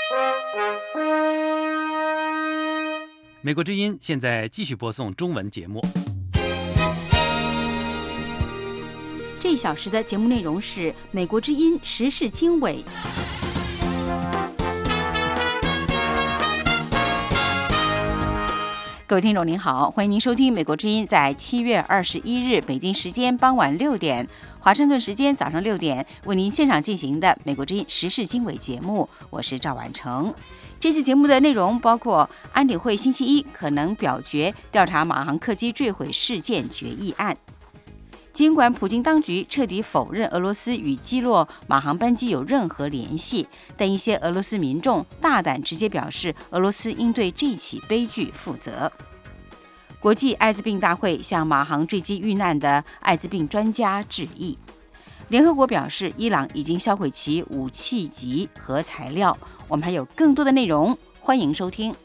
美国之音现在继续播送中文节目。 这一小时的节目内容是美国之音时事经纬。各位听众您好，欢迎您收听美国之音在7月21日北京时间傍晚6点，华盛顿时间早上6点为您现场进行的美国之音时事经纬节目，我是赵婉成。这次节目的内容包括安理会星期一可能表决调查马航客机坠毁事件决议案。尽管普京当局彻底否认俄罗斯与击落马航班机有任何联系，但一些俄罗斯民众大胆直接表示，俄罗斯应对这起悲剧负责。国际艾滋病大会向马航坠机遇难的艾滋病专家致意。联合国表示，伊朗已经销毁其武器级核材料。我们还有更多的内容，欢迎收听。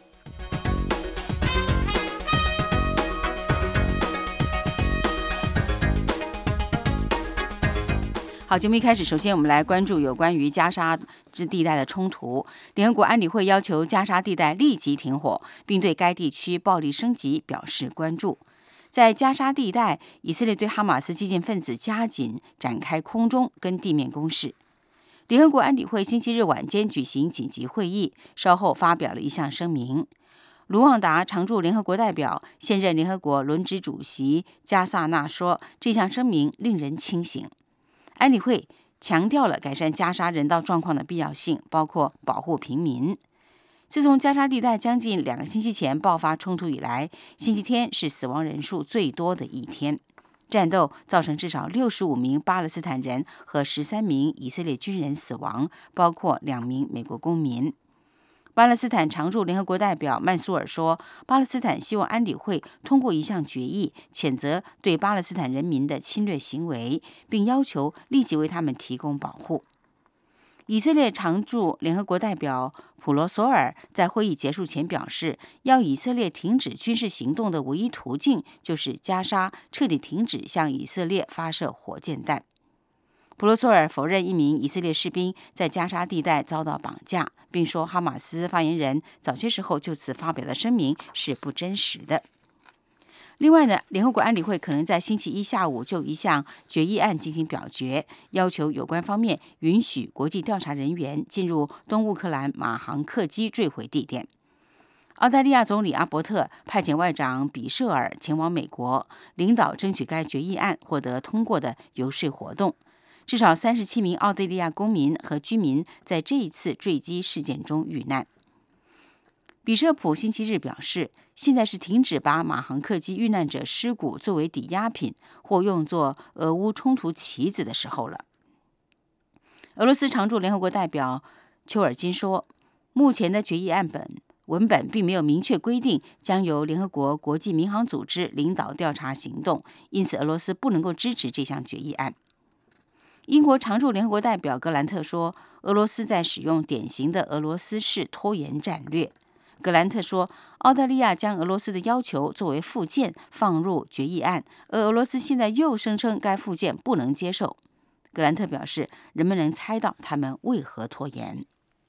好，节目一开始，首先我们来关注有关于加沙之地带的冲突。联合国安理会要求加沙地带立即停火，并对该地区暴力升级表示关注。在加沙地带，以色列对哈马斯激进分子加紧展开空中跟地面攻势。联合国安理会星期日晚间举行紧急会议，稍后发表了一项声明。卢旺达常驻联合国代表、现任联合国轮值主席加萨纳说，这项声明令人清醒。安理会强调了改善加沙人道状况的必要性，包括保护平民。自从加沙地带将近2个星期前爆发冲突以来，星期天是死亡人数最多的一天。战斗造成至少65名巴勒斯坦人和13名以色列军人死亡，包括2名美国公民。巴勒斯坦常驻联合国代表曼苏尔说，巴勒斯坦希望安理会通过一项决议，谴责对巴勒斯坦人民的侵略行为，并要求立即为他们提供保护。以色列常驻联合国代表普罗索尔在会议结束前表示，要以色列停止军事行动的唯一途径就是加沙彻底停止向以色列发射火箭弹。普罗索尔否认一名以色列士兵在加沙地带遭到绑架，并说哈马斯发言人早些时候就此发表的声明是不真实的。另外呢，联合国安理会可能在星期一下午就一项决议案进行表决，要求有关方面允许国际调查人员进入东乌克兰马航客机坠毁地点。澳大利亚总理阿伯特派遣外长比舍尔前往美国，领导争取该决议案获得通过的游说活动。至少37名澳大利亚公民和居民在这一次坠机事件中遇难。比舍普星期日表示，现在是停止把马航客机遇难者尸骨作为抵押品或用作俄乌冲突棋子的时候了。俄罗斯常驻联合国代表丘尔金说，目前的决议案文本并没有明确规定将由联合国国际民航组织领导调查行动，因此俄罗斯不能够支持这项决议案。英国常驻联合国代表格兰特说，俄罗斯在使用典型的俄罗斯式拖延战略。格兰特说，澳大利亚将俄罗斯的要求作为附件放入决议案，而俄罗斯现在又声称该附件不能接受。格兰特表示，人们能猜到他们为何拖延。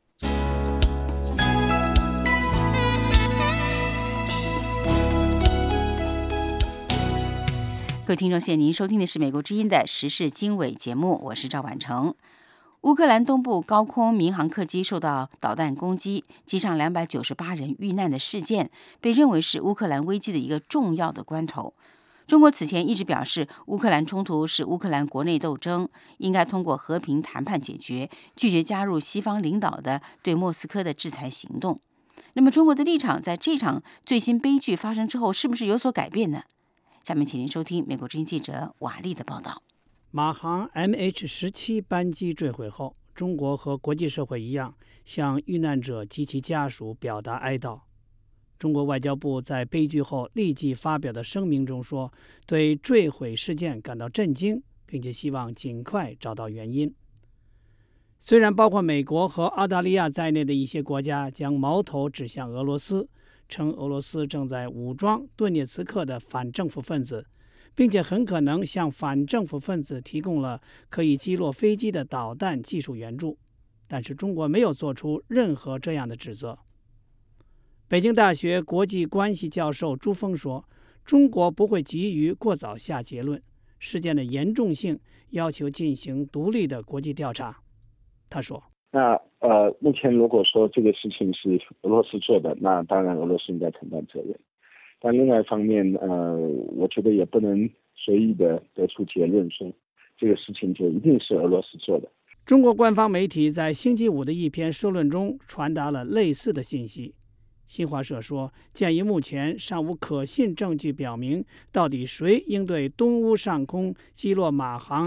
各位听众，现在您收听的是美国之音的时事经纬节目，我是赵婉成。乌克兰东部高空民航客机受到导弹攻击，机上298人遇难的事件，被认为是乌克兰危机的一个重要的关头。中国此前一直表示，乌克兰冲突是乌克兰国内斗争，应该通过和平谈判解决，拒绝加入西方领导的对莫斯科的制裁行动。那么中国的立场在这场最新悲剧发生之后，是不是有所改变呢？下面请您收听美国之音记者瓦利的报道。 马航 MH17 班机坠毁后，中国和国际社会一样，向遇难者及其家属表达哀悼。中国外交部在悲剧后立即发表的声明中说，对坠毁事件感到震惊，并且希望尽快找到原因。虽然包括美国和澳大利亚在内的一些国家将矛头指向俄罗斯，称俄罗斯正在武装顿涅茨克的反政府分子，并且很可能向反政府分子提供了可以击落飞机的导弹技术援助， 但是中国没有做出任何这样的指责。北京大学国际关系教授朱峰说，中国不会急于过早下结论，事件的严重性要求进行独立的国际调查。他说， 那目前如果说这个事情是俄罗斯做的，那当然俄罗斯应该承担责任。但另外一方面，我觉得也不能随意的得出结论说这个事情就一定是俄罗斯做的。 中国官方媒体在星期五的一篇社论中传达了类似的信息。新华社说，鉴于目前尚无可信证据表明到底谁应对东乌上空击落马航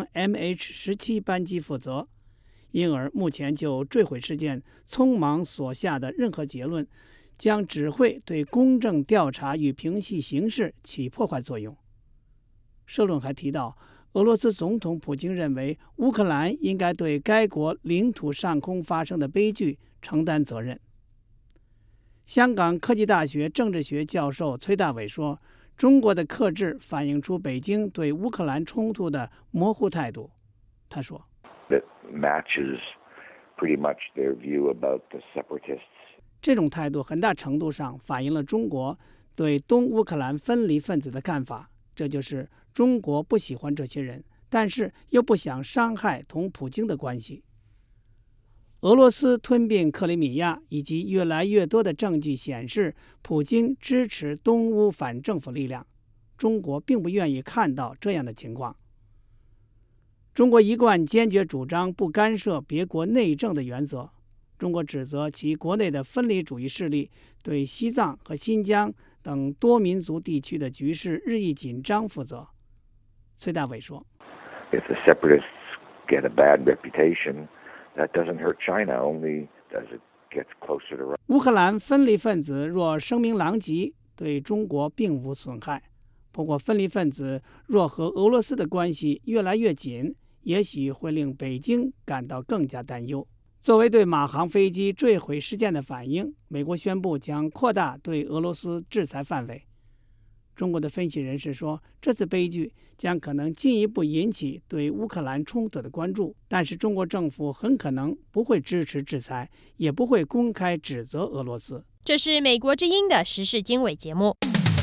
MH17 班机负责，因而目前就坠毁事件匆忙所下的任何结论将只会对公正调查与平息形势起破坏作用。社论还提到，俄罗斯总统普京认为乌克兰应该对该国领土上空发生的悲剧承担责任。香港科技大学政治学教授崔大伟说，中国的克制反映出北京对乌克兰冲突的模糊态度。他说， That matches pretty much their view about the separatists. 这种态度很大程度上反映了中国对东乌克兰分离分子的看法，这就是中国不喜欢这些人，但是又不想伤害同普京的关系。俄罗斯吞并克里米亚以及越来越多的证据显示，普京支持东乌反政府力量。中国并不愿意看到这样的情况。中国一贯坚决主张不干涉别国内政的原则。中国指责其国内的分离主义势力对西藏和新疆等多民族地区的局势日益紧张负责。崔大伟说， If the separatists get a bad reputation, that doesn't hurt China, only as it gets closer to Russia. 乌克兰分离分子若声名狼藉，对中国并无损害。不过分离分子若和俄罗斯的关系越来越紧，也许会令北京感到更加担忧。作为对马航飞机坠毁事件的反应，美国宣布将扩大对俄罗斯制裁范围。中国的分析人士说，这次悲剧将可能进一步引起对乌克兰冲突的关注，但是中国政府很可能不会支持制裁，也不会公开指责俄罗斯。 这是美国之音的时事经纬节目。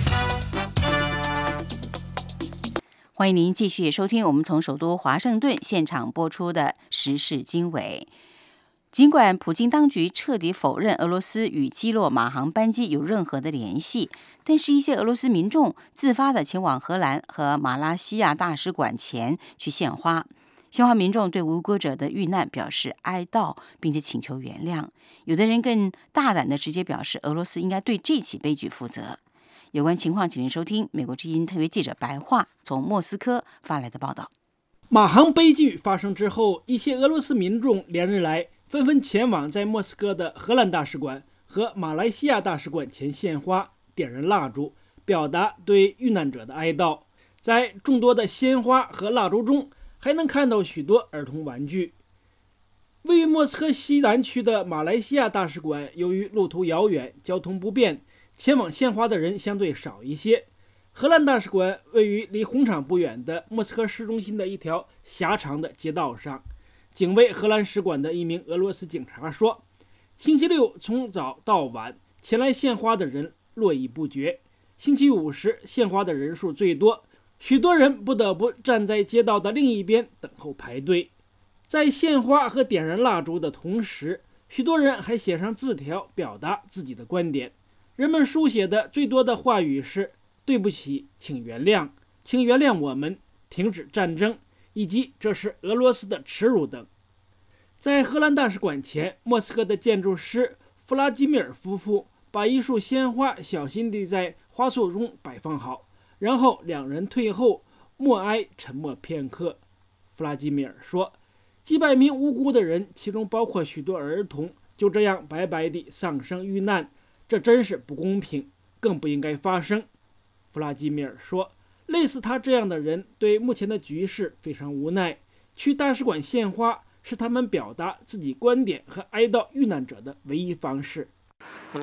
欢迎您继续收听我们从首都华盛顿现场播出的时事经纬。尽管普京当局彻底否认俄罗斯与击落马航班机有任何的联系，但是一些俄罗斯民众自发地前往荷兰和马来西亚大使馆前去献花。献花民众对无辜者的遇难表示哀悼，并且请求原谅。有的人更大胆地直接表示俄罗斯应该对这起悲剧负责。有关情况，请您收听美国之音特约记者白桦从莫斯科发来的报道。 马航悲剧发生之后，一些俄罗斯民众连日来纷纷前往在莫斯科的荷兰大使馆和马来西亚大使馆前献花、点燃蜡烛，表达对遇难者的哀悼。在众多的鲜花和蜡烛中，还能看到许多儿童玩具。位于莫斯科西南区的马来西亚大使馆，由于路途遥远、交通不便，前往献花的人相对少一些。荷兰大使馆位于离红场不远的莫斯科市中心的一条狭长的街道上。警卫荷兰使馆的一名俄罗斯警察说，星期六从早到晚前来献花的人络绎不绝，星期五时献花的人数最多，许多人不得不站在街道的另一边等候排队。在献花和点燃蜡烛的同时，许多人还写上字条表达自己的观点。人们书写的最多的话语是对不起，请原谅，请原谅我们，停止战争，以及这是俄罗斯的耻辱等。在荷兰大使馆前，莫斯科的建筑师弗拉基米尔夫妇把一束鲜花小心地在花束中摆放好，然后两人退后默哀，沉默片刻。弗拉基米尔说，几百名无辜的人，其中包括许多儿童，就这样白白地丧生遇难，这真是不公平，更不应该发生。弗拉基米尔说，类似他这样的人对目前的局势非常无奈，去大使馆献花是他们表达自己观点和哀悼遇难者的唯一方式。弗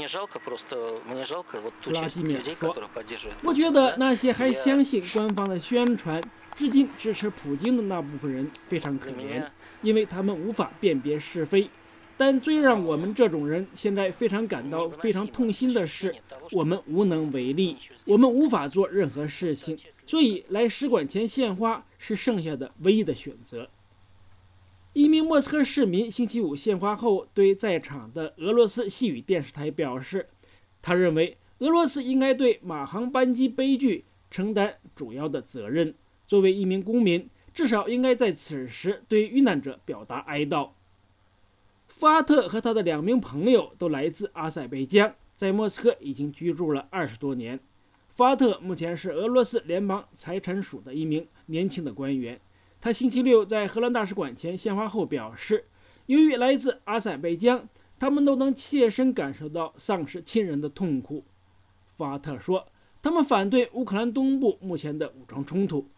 拉基米尔说，我觉得那些还相信官方的宣传，至今支持普京的那部分人非常可怜，因为他们无法辨别是非， 但最让我们这种人现在非常感到非常痛心的是，我们无能为力，我们无法做任何事情，所以来使馆前献花是剩下的唯一的选择。一名莫斯科市民星期五献花后，对在场的俄罗斯西语电视台表示，他认为俄罗斯应该对马航班机悲剧承担主要的责任。作为一名公民，至少应该在此时对遇难者表达哀悼。福阿特和他的2名朋友都来自阿塞拜疆，在莫斯科已经居住了20多年。福阿特目前是俄罗斯联邦财产署的一名年轻的官员。他星期六在荷兰大使馆前献花后表示，由于来自阿塞拜疆，他们都能切身感受到丧失亲人的痛苦。福阿特说，他们反对乌克兰东部目前的武装冲突。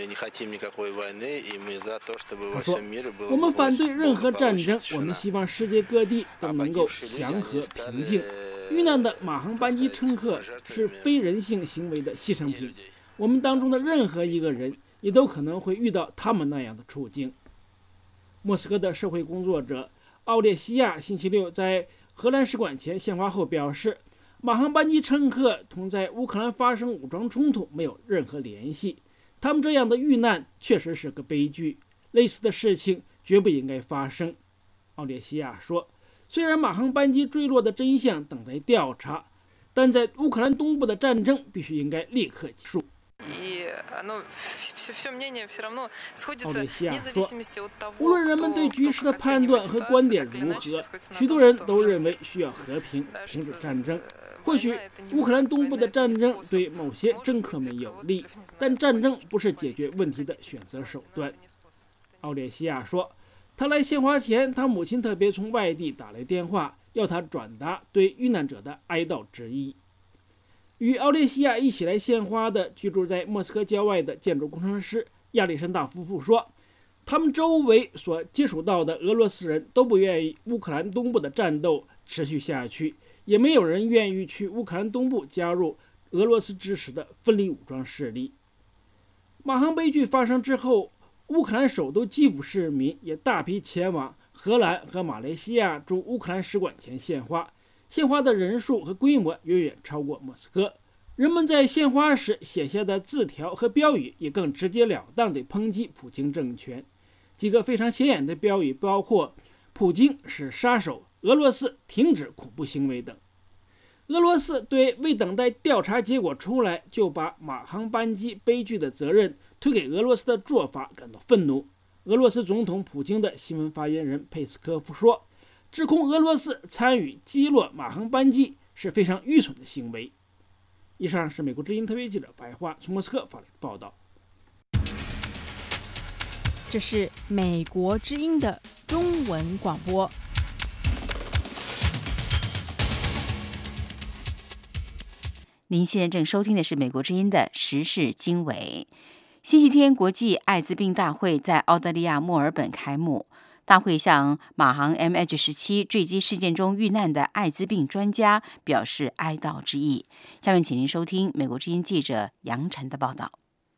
他说，我们反对任何战争，我们希望世界各地都能够祥和平静。遇难的马航班机乘客是非人性行为的牺牲品，我们当中的任何一个人也都可能会遇到他们那样的处境。莫斯科的社会工作者奥列西亚星期六在荷兰使馆前献花后表示，马航班机乘客同在乌克兰发生武装冲突没有任何联系。他们这样的遇难确实是个悲剧，类似的事情绝不应该发生。奥列西亚说，虽然马航班机坠落的真相等待调查，但在乌克兰东部的战争必须应该立刻结束。奥列西亚说，无论人们对局势的判断和观点如何，许多人都认为需要和平，停止战争。或许乌克兰东部的战争对某些政客们有利，但战争不是解决问题的选择手段。奥列西亚说，他来献花前，他母亲特别从外地打来电话，要他转达对遇难者的哀悼之意。与奥列西亚一起来献花的居住在莫斯科郊外的建筑工程师亚历山大夫妇说，他们周围所接触到的俄罗斯人都不愿意乌克兰东部的战斗持续下去，也没有人愿意去乌克兰东部加入俄罗斯支持的分离武装势力。马航悲剧发生之后，乌克兰首都基辅市民也大批前往荷兰和马来西亚驻乌克兰使馆前献花，献花的人数和规模远远超过莫斯科。人们在献花时写下的字条和标语也更直截了当地抨击普京政权。几个非常显眼的标语包括“普京是杀手”、“俄罗斯停止恐怖行为”等。俄罗斯对未等待调查结果出来就把马航班机悲剧的责任推给俄罗斯的做法感到愤怒。俄罗斯总统普京的新闻发言人佩斯科夫说，指控俄罗斯参与击落马航班机是非常愚蠢的行为。以上是美国之音特别记者白桦从莫斯科发来的报道。 这是美国之音的中文广播。 您现在正收听的是美国之音的时事经纬。星期天国际艾滋病大会在澳大利亚墨尔本开幕，大会向马航 MH17 坠机事件中遇难的艾滋病专家表示哀悼之意。下面请您收听美国之音记者杨晨的报道。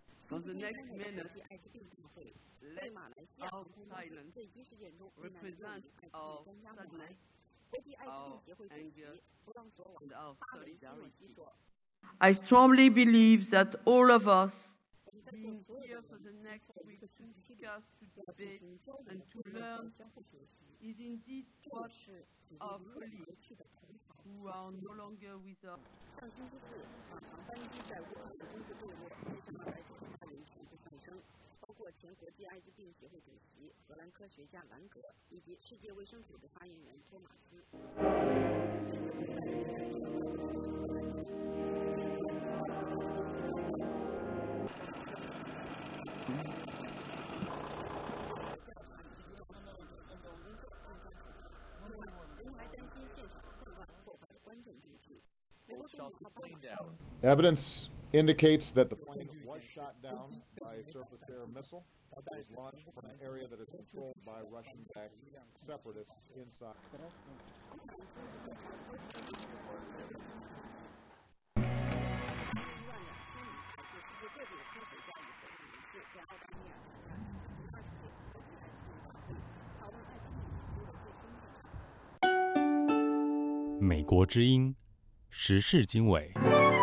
I strongly believe that all of us being here for the next week to discuss, to debate, and to learn is indeed what our colleagues who are no longer with us. 上星期四，马航班机在乌克兰东部坠落，飞上了来自其他人全部上升，包括前国际艾滋病协会主席荷兰科学家兰格以及世界卫生组织发言人托马斯。 Evidence indicates that the plane was shot down by a surface-to-air missile that was launched from an area that is controlled by Russian-backed separatists inside. 美国之音时事经纬。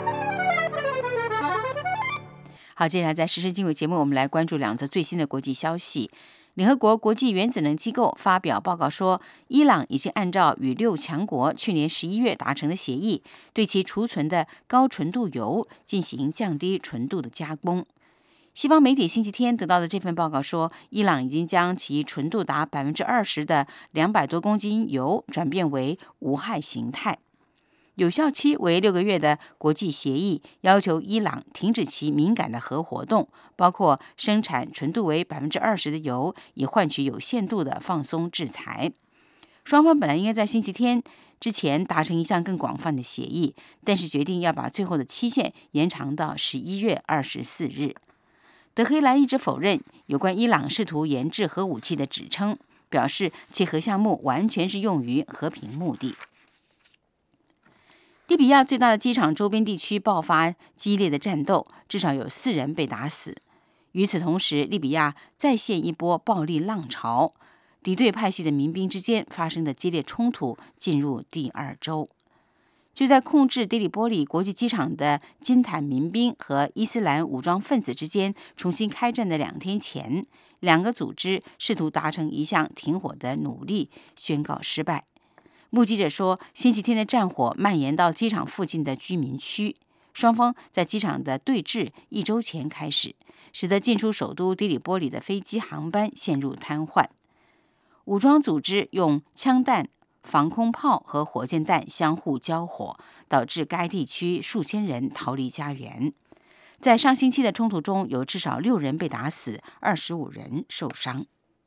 好，接下来在时事经纬节目，我们来关注2则最新的国际消息。联合国国际原子能机构发表报告说，伊朗已经按照与6强国去年11月达成的协议，对其储存的高纯度铀进行降低纯度的加工。西方媒体星期天得到的这份报告说，伊朗已经将其纯度达 20% 的200多公斤铀转变为无害形态。有效期为6个月的国际协议要求伊朗停止其敏感的核活动，包括生产纯度为 20% 的铀，以换取有限度的放松制裁。双方本来应该在星期天之前达成一项更广泛的协议，但是决定要把最后的期限延长到11月24日。德黑兰一直否认有关伊朗试图研制核武器的指称，表示其核项目完全是用于和平目的。利比亚最大的机场周边地区爆发激烈的战斗，至少有4人被打死。与此同时，利比亚再现一波暴力浪潮，敌对派系的民兵之间发生的激烈冲突进入第2周。就在控制迪里波里国际机场的金坦民兵和伊斯兰武装分子之间重新开战的2天前，2个组织试图达成一项停火的努力宣告失败。目击者说，星期天的战火蔓延到机场附近的居民区，双方在机场的对峙1周前开始，使得进出首都迪里波里的飞机航班陷入瘫痪。武装组织用枪弹、防空炮和火箭弹相互交火，导致该地区数千人逃离家园。在上星期的冲突中，有至少6人被打死，25人受伤。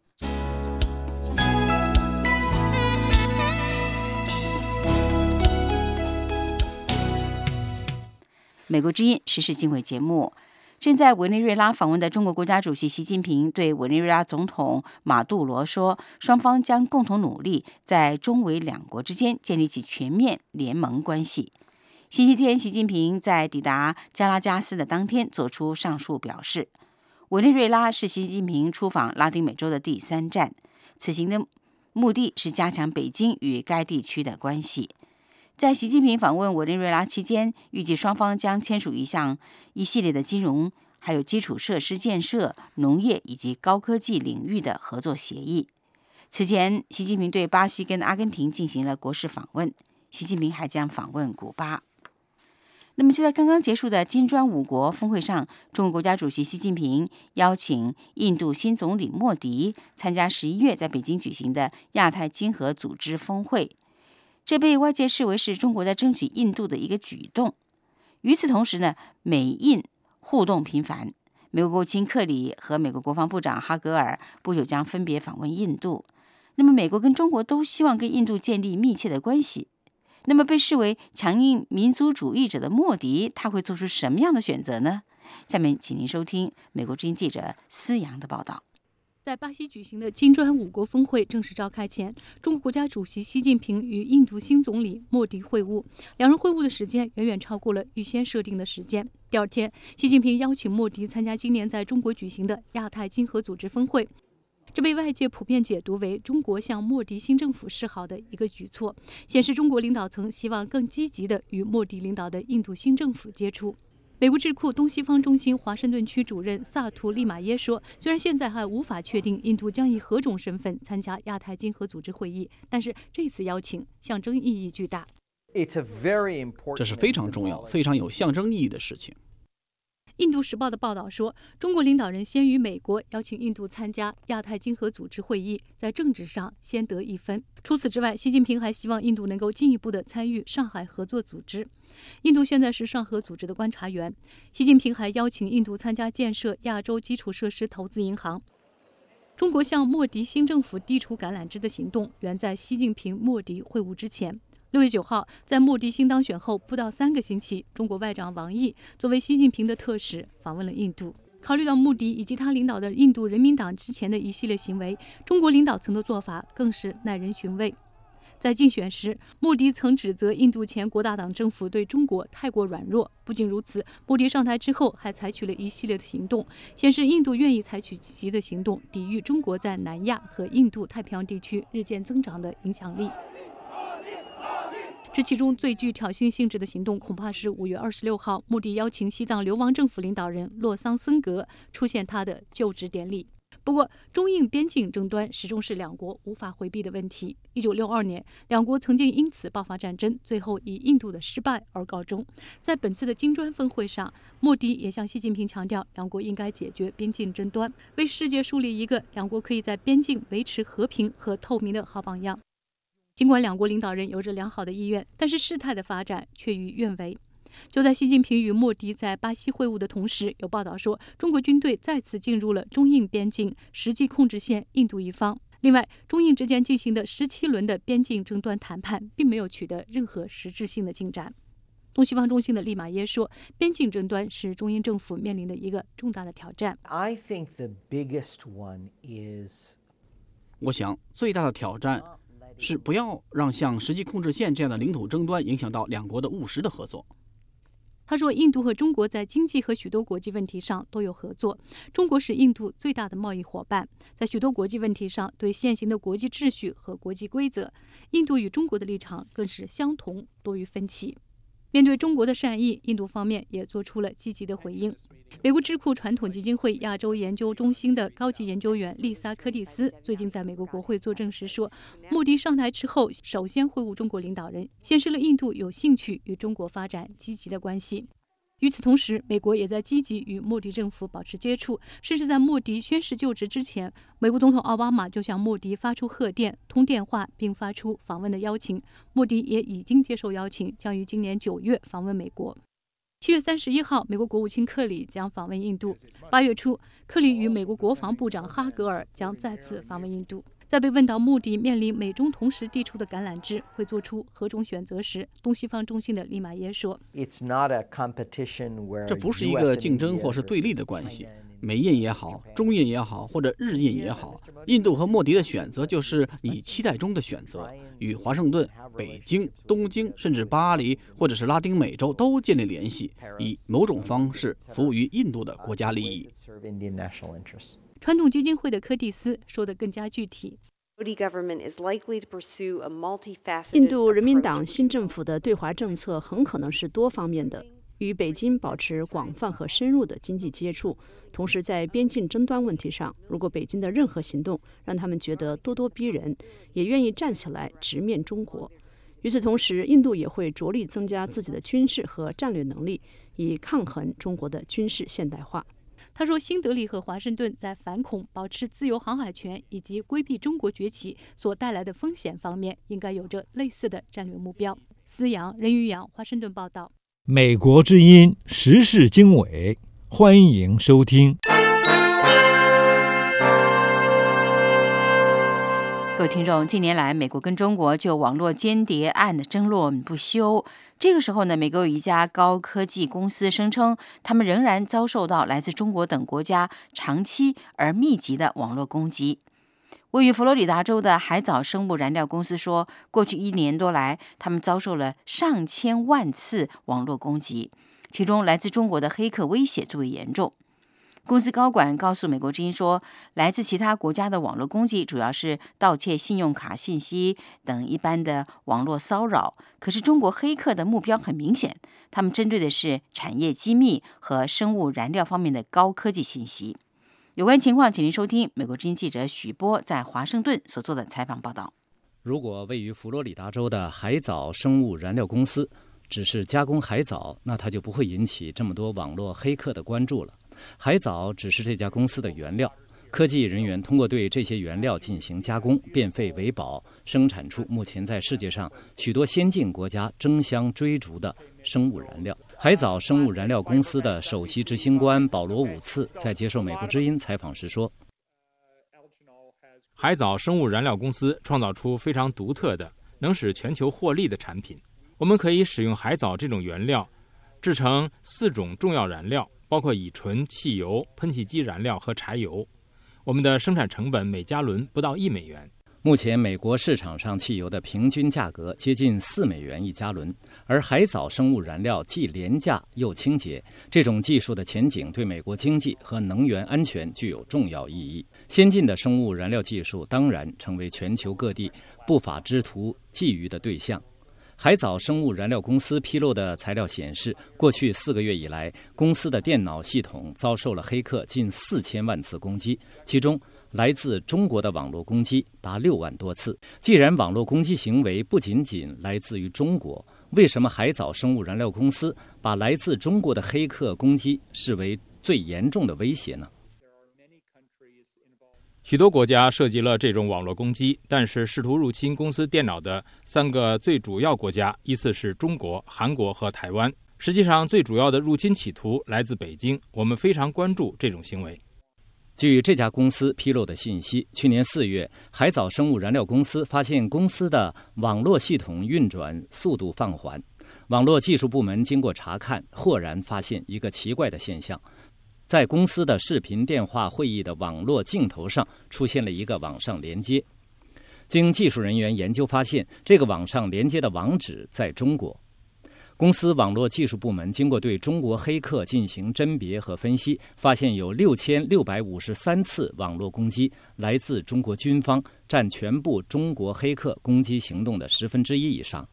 美国之音时事经纬节目，正在委内瑞拉访问的中国国家主席习近平对委内瑞拉总统马杜罗说，双方将共同努力在中委2国之间建立起全面联盟关系。星期天，习近平在抵达加拉加斯的当天做出上述表示。委内瑞拉是习近平出访拉丁美洲的第3站，此行的目的是加强北京与该地区的关系。在习近平访问委内瑞拉期间，预计双方将签署一系列的金融、还有基础设施建设、农业以及高科技领域的合作协议。此前，习近平对巴西跟阿根廷进行了国事访问，习近平还将访问古巴。那么就在刚刚结束的金砖5国峰会上，中国国家主席习近平邀请印度新总理莫迪参加11月在北京举行的亚太经合组织峰会。这被外界视为是中国在争取印度的一个举动。与此同时呢，美印互动频繁。美国国务卿克里和美国国防部长哈格尔不久将分别访问印度。那么美国跟中国都希望跟印度建立密切的关系。那么被视为强硬民族主义者的莫迪，他会做出什么样的选择呢？下面请您收听美国之音记者思阳的报道。 在巴西举行的金砖5国峰会正式召开前，中国国家主席习近平与印度新总理莫迪会晤，两人会晤的时间远远超过了预先设定的时间。第2天，习近平邀请莫迪参加今年在中国举行的亚太经合组织峰会，这被外界普遍解读为中国向莫迪新政府示好的一个举措，显示中国领导层希望更积极地与莫迪领导的印度新政府接触。美国智库东西方中心华盛顿区主任萨图利马耶说，虽然现在还无法确定印度将以何种身份参加亚太经合组织会议，但是这次邀请象征意义巨大。 这是非常重要、非常有象征意义的事情。 印度时报的报道说，中国领导人先于美国邀请印度参加亚太经合组织会议，在政治上先得一分。除此之外，习近平还希望印度能够进一步的参与上海合作组织。印度现在是上合组织的观察员。习近平还邀请印度参加建设亚洲基础设施投资银行。中国向莫迪新政府递出橄榄枝的行动原在习近平莫迪会晤之前。6月9号，在莫迪新当选后不到3个星期，中国外长王毅作为习近平的特使访问了印度。考虑到莫迪以及他领导的印度人民党之前的一系列行为，中国领导层的做法更是耐人寻味。在竞选时，莫迪曾指责印度前国大党政府对中国太过软弱。不仅如此，莫迪上台之后还采取了一系列的行动，显示印度愿意采取积极的行动，抵御中国在南亚和印度太平洋地区日渐增长的影响力。 这其中最具挑衅性质的行动，恐怕是5月26号，莫迪邀请西藏流亡政府领导人洛桑森格出现他的就职典礼。不过，中印边境争端始终是两国无法回避的问题。1962年，两国曾经因此爆发战争，最后以印度的失败而告终。在本次的金砖峰会上，莫迪也向习近平强调，两国应该解决边境争端，为世界树立一个两国可以在边境维持和平和透明的好榜样。尽管两国领导人有着良好的意愿，但是事态的发展却与愿违。就在习近平与莫迪在巴西会晤的同时，有报道说，中国军队再次进入了中印边境实际控制线印度一方。另外，中印之间进行的17轮的边境争端谈判并没有取得任何实质性的进展。东西方中心的利马耶说，边境争端是中印政府面临的一个重大的挑战。 我想最大的挑战是不要让像实际控制线这样的领土争端影响到两国的务实的合作。 他说，印度和中国在经济和许多国际问题上都有合作。中国是印度最大的贸易伙伴，在许多国际问题上，对现行的国际秩序和国际规则，印度与中国的立场更是相同多于分歧。面对中国的善意，印度方面也做出了积极的回应。美国智库传统基金会亚洲研究中心的高级研究员丽萨·柯蒂斯最近在美国国会作证时说，莫迪上台之后首先会晤中国领导人，显示了印度有兴趣与中国发展积极的关系。与此同时，美国也在积极与莫迪政府保持接触，甚至在莫迪宣誓就职之前，美国总统奥巴马就向莫迪发出贺电、通电话，并发出访问的邀请。莫迪也已经接受邀请，将于今年9月访问美国。7月31号，美国国务卿克里将访问印度。8月初，克里与美国国防部长哈格尔将再次访问印度。在被问到莫迪面临美中同时递出的橄榄枝会做出何种选择时，东西方中心的利马耶说， 这不是一个竞争或是对立的关系，美印也好，中印也好，或者日印也好，印度和莫迪的选择就是你期待中的选择，与华盛顿、北京、东京甚至巴黎或者是拉丁美洲都建立联系，以某种方式服务于印度的国家利益。 传统基金会的柯蒂斯说得更加具体， 印度人民党新政府的对华政策很可能是多方面的，与北京保持广泛和深入的经济接触，同时在边境争端问题上，如果北京的任何行动让他们觉得咄咄逼人，也愿意站起来直面中国。与此同时，印度也会着力增加自己的军事和战略能力，以抗衡中国的军事现代化。 他说，新德里和华盛顿在反恐、保持自由航海权以及规避中国崛起所带来的风险方面，应该有着类似的战略目标。思阳、任宇阳，华盛顿报道。 美国之音时事经纬，欢迎收听。 各位听众，近年来，美国跟中国就网络间谍案的争论不休。这个时候呢，美国有一家高科技公司声称，他们仍然遭受到来自中国等国家长期而密集的网络攻击。位于佛罗里达州的海藻生物燃料公司说，过去1年多来，他们遭受了上千万次网络攻击，其中来自中国的黑客威胁最为严重。公司高管告诉美国之音说，来自其他国家的网络攻击主要是盗窃信用卡信息等一般的网络骚扰。可是中国黑客的目标很明显，他们针对的是产业机密和生物燃料方面的高科技信息。有关情况，请您收听美国之音记者许波在华盛顿所做的采访报道。 如果位于佛罗里达州的海藻生物燃料公司只是加工海藻，那它就不会引起这么多网络黑客的关注了。海藻只是这家公司的原料，科技人员通过对这些原料进行加工，变废为宝，生产出目前在世界上许多先进国家争相追逐的生物燃料。海藻生物燃料公司的首席执行官保罗·伍茨在接受美国之音采访时说， 海藻生物燃料公司创造出非常独特的能使全球获利的产品。我们可以使用海藻这种原料制成4种重要燃料，包括乙醇、汽油、喷气机燃料和柴油。我们的生产成本每加仑不到1美元。 目前美国市场上汽油的平均价格接近4美元一加仑，而海藻生物燃料既廉价又清洁，这种技术的前景对美国经济和能源安全具有重要意义。先进的生物燃料技术当然成为全球各地不法之徒觊觎的对象。 海藻生物燃料公司披露的材料显示，过去4个月以来，公司的电脑系统遭受了黑客近4000万次攻击，其中来自中国的网络攻击达6万多次。既然网络攻击行为不仅仅来自于中国，为什么海藻生物燃料公司把来自中国的黑客攻击视为最严重的威胁呢？ 许多国家涉及了这种网络攻击，但是试图入侵公司电脑的3个最主要国家依次是中国、韩国和台湾。实际上，最主要的入侵企图来自北京，我们非常关注这种行为。 据这家公司披露的信息，去年4月，海藻生物燃料公司发现公司的网络系统运转速度放缓。网络技术部门经过查看，豁然发现一个奇怪的现象。在公司的视频电话会议的网络镜头上出现了一个网上连接。经技术人员研究发现，这个网上连接的网址在中国。公司网络技术部门经过对中国黑客进行甄别和分析，发现有6653次网络攻击来自中国军方，占全部中国黑客攻击行动的1/10以上。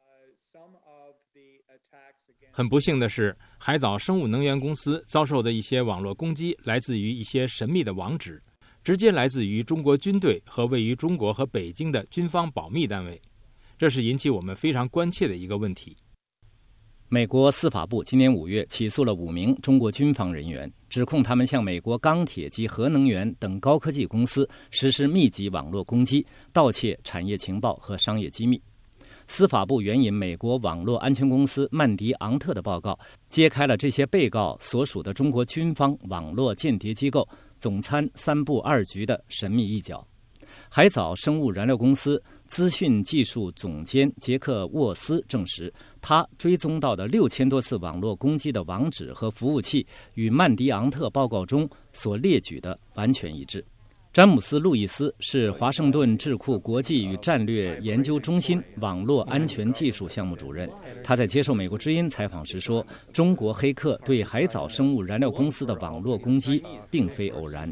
很不幸的是，海藻生物能源公司遭受的一些网络攻击来自于一些神秘的网址，直接来自于中国军队和位于中国和北京的军方保密单位，这是引起我们非常关切的一个问题。 美国司法部今年5月起诉了5名中国军方人员，指控他们向美国钢铁及核能源等高科技公司实施密集网络攻击，盗窃产业情报和商业机密。司法部援引美国网络安全公司曼迪昂特的报告，揭开了这些被告所属的中国军方网络间谍机构总参3部2局的神秘一角。海藻生物燃料公司资讯技术总监杰克沃斯证实，他追踪到的6000多次网络攻击的网址和服务器与曼迪昂特报告中所列举的完全一致。詹姆斯·路易斯是华盛顿智库国际与战略研究中心网络安全技术项目主任。他在接受美国之音采访时说，中国黑客对海藻生物燃料公司的网络攻击并非偶然。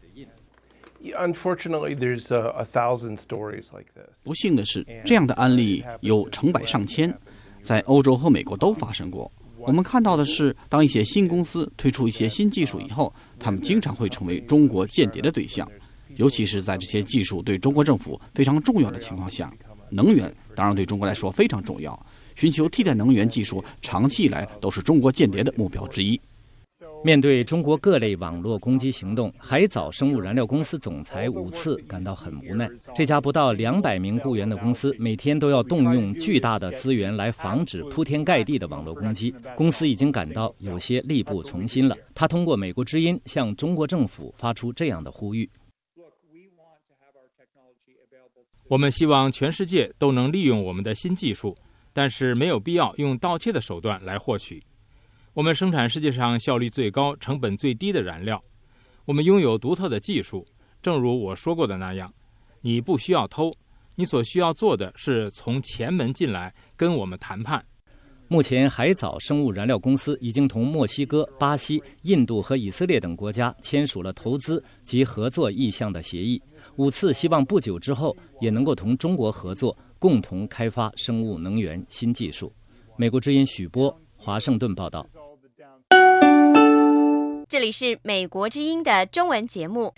不幸的是，这样的案例有成百上千，在欧洲和美国都发生过。我们看到的是，当一些新公司推出一些新技术以后，他们经常会成为中国间谍的对象，尤其是在这些技术对中国政府非常重要的情况下。能源当然对中国来说非常重要，寻求替代能源技术长期以来都是中国间谍的目标之一。 面对中国各类网络攻击行动，海藻生物燃料公司总裁伍次感到很无奈。这家不到200名雇员的公司，每天都要动用巨大的资源来防止铺天盖地的网络攻击。公司已经感到有些力不从心了。他通过美国之音向中国政府发出这样的呼吁： 我们希望全世界都能利用我们的新技术，但是没有必要用盗窃的手段来获取。我们生产世界上效率最高、成本最低的燃料，我们拥有独特的技术。正如我说过的那样，你不需要偷，你所需要做的是从前门进来跟我们谈判。 目前，海藻生物燃料公司已经同墨西哥、巴西、印度和以色列等国家签署了投资及合作意向的协议。伍次希望不久之后也能够同中国合作，共同开发生物能源新技术。美国之音许波，华盛顿报道。 这里是美国之音的中文节目。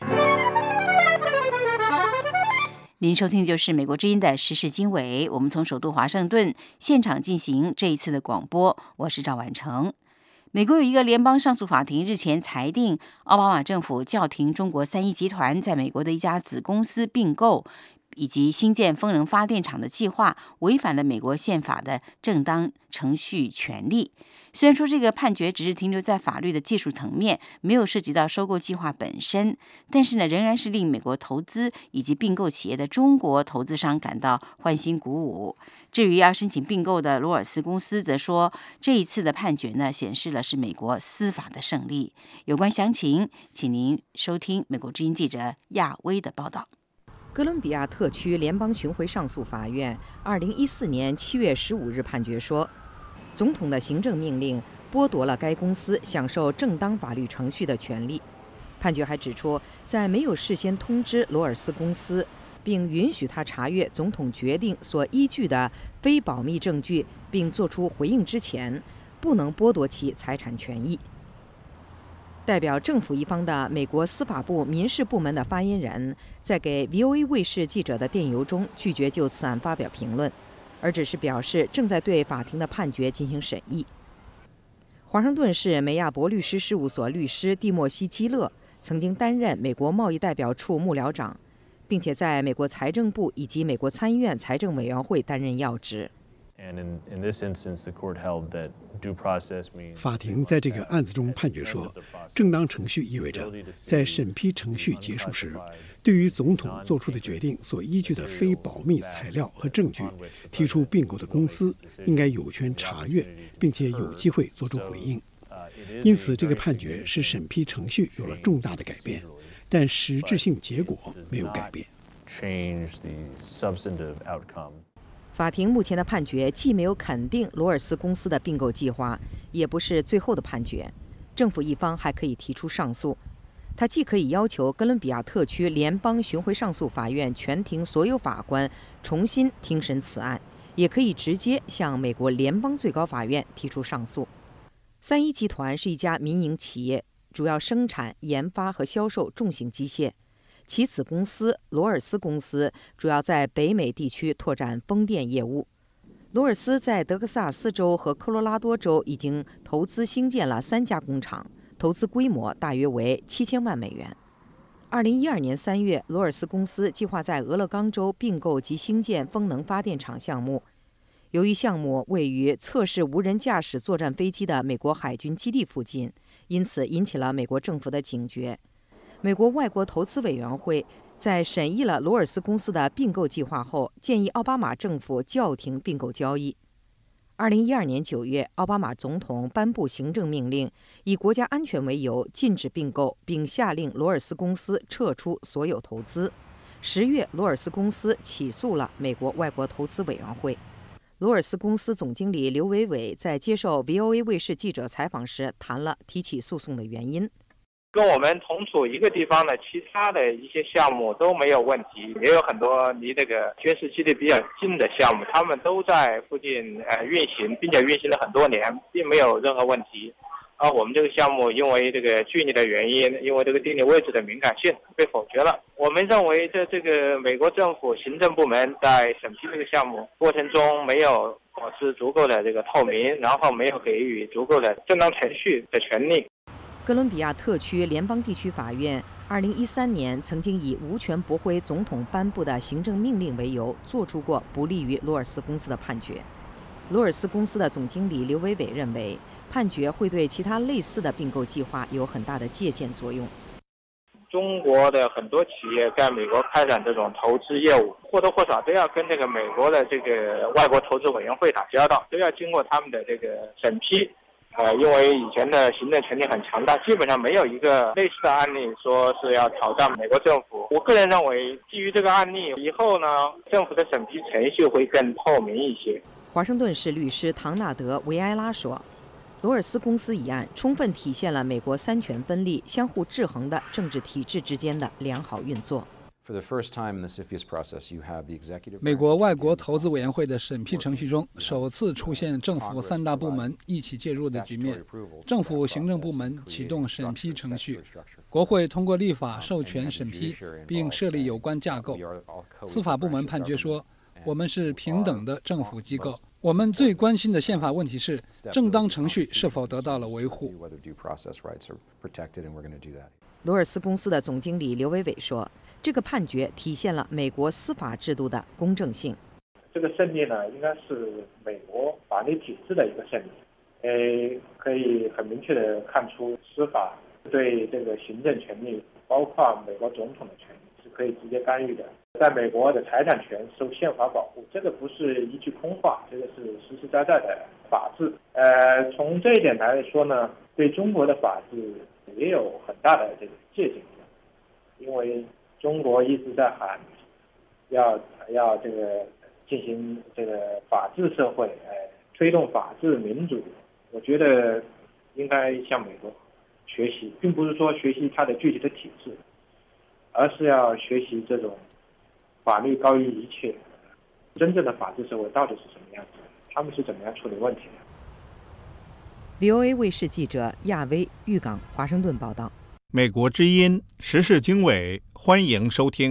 您收听的就是美国之音的时事经纬，我们从首都华盛顿现场进行这一次的广播，我是赵婉成。美国有一个联邦上诉法庭日前裁定，奥巴马政府叫停中国3一集团在美国的一家子公司并购以及新建风能发电厂的计划，违反了美国宪法的正当程序权利。虽然说这个判决只是停留在法律的技术层面，没有涉及到收购计划本身，但是呢，仍然是令美国投资以及并购企业的中国投资商感到欢欣鼓舞。至于要申请并购的罗尔斯公司，则说这一次的判决呢，显示了是美国司法的胜利。有关详情，请您收听美国之音记者亚威的报道。 哥伦比亚特区联邦巡回上诉法院2014年7月15日判决说，总统的行政命令剥夺了该公司享受正当法律程序的权利。判决还指出，在没有事先通知罗尔斯公司并允许他查阅总统决定所依据的非保密证据，并作出回应之前，不能剥夺其财产权益。代表政府一方的美国司法部民事部门的发言人在给 VOA 卫视记者的电邮中拒绝就此案发表评论，而只是表示正在对法庭的判决进行审议。华盛顿市梅亚伯律师事务所律师蒂莫西·基勒曾经担任美国贸易代表处幕僚长，并且在美国财政部以及美国参议院财政委员会担任要职。 法庭在这个案子中判决说，正当程序意味着在审批程序结束时，对于总统做出的决定所依据的非保密材料和证据，提出并购的公司应该有权查阅，并且有机会做出回应。因此，这个判决使审批程序有了重大的改变，但实质性结果没有改变。 法庭目前的判决既没有肯定罗尔斯公司的并购计划，也不是最后的判决。政府一方还可以提出上诉，他既可以要求哥伦比亚特区联邦巡回上诉法院全庭所有法官重新听审此案，也可以直接向美国联邦最高法院提出上诉。3一集团是一家民营企业，主要生产、研发和销售重型机械。其子公司罗尔斯公司主要在北美地区拓展风电业务。罗尔斯在德克萨斯州和科罗拉多州已经投资兴建了3家工厂，投资规模大约为7000万美元。2012年3月，罗尔斯公司计划在俄勒冈州并购及兴建风能发电厂项目。由于项目位于测试无人驾驶作战飞机的美国海军基地附近，因此引起了美国政府的警觉。美国外国投资委员会在审议了罗尔斯公司的并购计划后，建议奥巴马政府叫停并购交易。2012年9月，奥巴马总统颁布行政命令，以国家安全为由禁止并购，并下令罗尔斯公司撤出所有投资。10月，罗尔斯公司起诉了美国外国投资委员会。罗尔斯公司总经理刘伟伟在接受 VOA 卫视记者采访时谈了提起诉讼的原因。 跟我们同处一个地方的其他的一些项目都没有问题，也有很多离这个军事基地比较近的项目，他们都在附近运行，并且运行了很多年，并没有任何问题。而我们这个项目因为这个距离的原因，因为这个地理位置的敏感性被否决了。我们认为这个美国政府行政部门在审批这个项目过程中没有保持足够的这个透明，然后没有给予足够的正当程序的权利。 哥伦比亚特区联邦地区法院2013年曾经以无权驳回总统颁布的行政命令为由，作出过不利于罗尔斯公司的判决。罗尔斯公司的总经理刘伟伟认为，判决会对其他类似的并购计划有很大的借鉴作用。 中国的很多企业在美国开展这种投资业务，或多或少都要跟这个美国的这个外国投资委员会打交道，都要经过他们的这个审批。因为以前的行政权力很强大，基本上没有一个类似的案例说是要挑战美国政府。我个人认为，基于这个案例，以后呢，政府的审批程序会更透明一些。 华盛顿市律师唐纳德·维埃拉说，罗尔斯公司一案充分体现了美国三权分立、相互制衡的政治体制之间的良好运作。 美国外国投资委员会的审批程序中，首次出现政府3大部门一起介入的局面。政府行政部门启动审批程序，国会通过立法授权审批，并设立有关架构。司法部门判决说，我们是平等的政府机构。我们最关心的宪法问题是，正当程序是否得到了维护。 罗尔斯公司的总经理刘伟伟说，这个判决体现了美国司法制度的公正性。 这个胜利呢，应该是美国法律体制的一个胜利。可以很明确的看出，司法对这个行政权力，包括美国总统的权力，是可以直接干预的。在美国的财产权受宪法保护，这个不是一句空话，这个是实实在在的法治。从这一点来说呢，对中国的法治也有很大的这个借鉴性，因为中国一直在喊要这个进行这个法治社会，推动法治民主。我觉得应该向美国学习，并不是说学习它的具体的体制，而是要学习这种法律高于一切，真正的法治社会到底是什么样子？他们是怎么样处理问题的？ VOA 卫视记者亚威豫港华盛顿报道。 美国之音时事经纬，欢迎收听。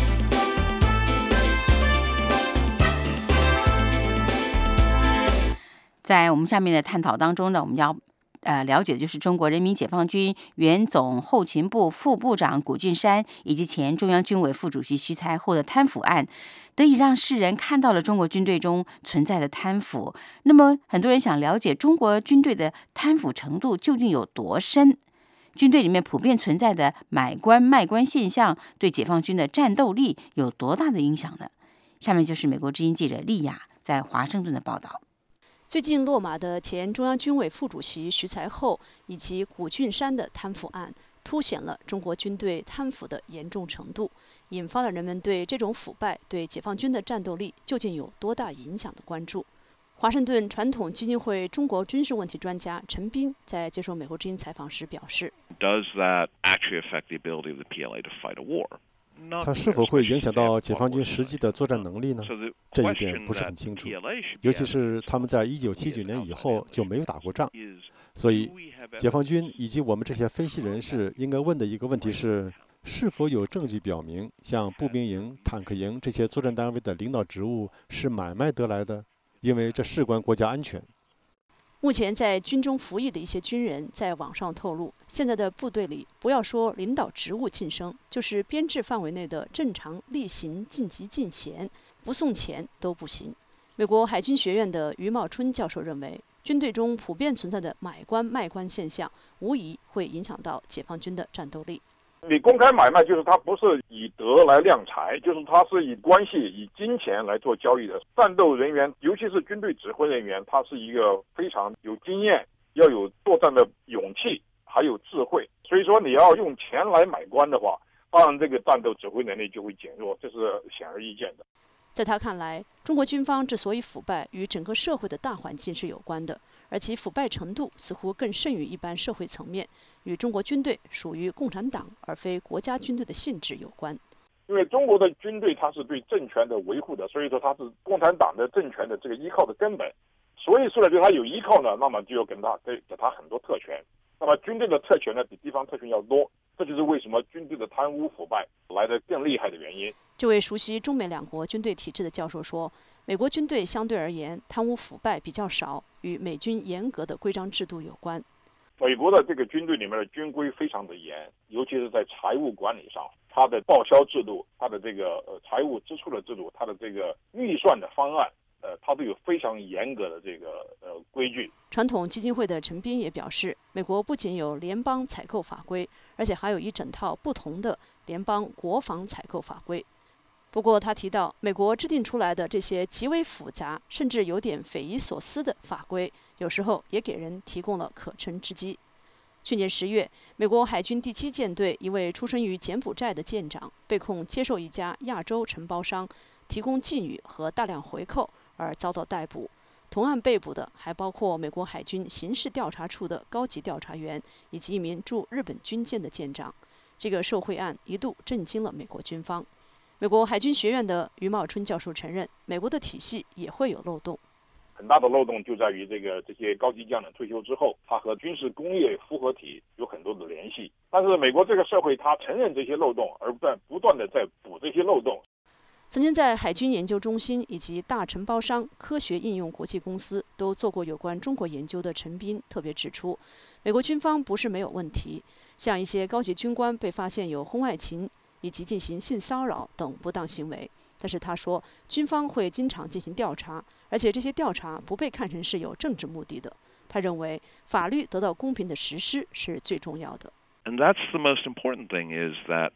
在我们下面的探讨当中呢，我们要了解的就是中国人民解放军原总后勤部副部长谷俊山以及前中央军委副主席徐才厚的贪腐案，得以让世人看到了中国军队中存在的贪腐。那么很多人想了解中国军队的贪腐程度究竟有多深？军队里面普遍存在的买官卖官现象对解放军的战斗力有多大的影响呢？下面就是美国之音记者丽雅在华盛顿的报道。 最近落马的前中央军委副主席徐才厚以及谷俊山的贪腐案，凸显了中国军队贪腐的严重程度，引发了人们对这种腐败对解放军的战斗力究竟有多大影响的关注。华盛顿传统基金会中国军事问题专家陈斌在接受美国之音采访时表示 ：“Does that actually affect the ability of the PLA to fight a war?” 它是否会影响到解放军实际的作战能力呢？这一点不是很清楚，尤其是他们在1979年以后就没有打过仗，所以解放军以及我们这些分析人士应该问的一个问题是：是否有证据表明，像步兵营、坦克营这些作战单位的领导职务是买卖得来的？因为这事关国家安全。 目前在军中服役的一些军人在网上透露，现在的部队里不要说领导职务晋升，就是编制范围内的正常例行晋级进衔，不送钱都不行。美国海军学院的余茂春教授认为，军队中普遍存在的买官卖官现象，无疑会影响到解放军的战斗力。 你公开买卖，就是他不是以德来量财，就是他是以关系、以金钱来做交易的。战斗人员，尤其是军队指挥人员，他是一个非常有经验，要有作战的勇气，还有智慧。所以说，你要用钱来买官的话，当然这个战斗指挥能力就会减弱，这是显而易见的。 在他看来，中国军方之所以腐败，与整个社会的大环境是有关的，而其腐败程度似乎更甚于一般社会层面，与中国军队属于共产党而非国家军队的性质有关。 因为中国的军队它是对政权的维护的，所以说它是共产党的政权的这个依靠的根本。所以说呢，对它有依靠呢，那么就要给他很多特权。那么军队的特权呢，比地方特权要多，这就是为什么军队的贪污腐败来得更厉害的原因。 这位熟悉中美两国军队体制的教授说，美国军队相对而言贪污腐败比较少，与美军严格的规章制度有关。 美国的这个军队里面的军规非常的严，尤其是在财务管理上，它的报销制度，它的这个财务支出的制度，它的这个预算的方案，它都有非常严格的这个规矩。 传统基金会的陈斌也表示，美国不仅有联邦采购法规，而且还有一整套不同的联邦国防采购法规。不过他提到，美国制定出来的这些极为复杂，甚至有点匪夷所思的法规，有时候也给人提供了可乘之机。去年10月，美国海军第7舰队一位出生于柬埔寨的舰长被控接受一家亚洲承包商提供妓女和大量回扣而遭到逮捕。同案被捕的还包括美国海军刑事调查处的高级调查员以及一名驻日本军舰的舰长。这个受贿案一度震惊了美国军方。美国海军学院的余茂春教授承认，美国的体系也会有漏洞。 很大的漏洞就在于这些高级将领退休之后，他和军事工业复合体有很多的联系。但是美国这个社会，他承认这些漏洞，而不断的在补这些漏洞。 曾经在海军研究中心以及大承包商科学应用国际公司都做过有关中国研究的陈斌特别指出，美国军方不是没有问题，像一些高级军官被发现有婚外情以及进行性骚扰等不当行为，但是他说，军方会经常进行调查，而且这些调查不被看成是有政治目的的。他认为，法律得到公平的实施是最重要的。 And that's the most important thing is that,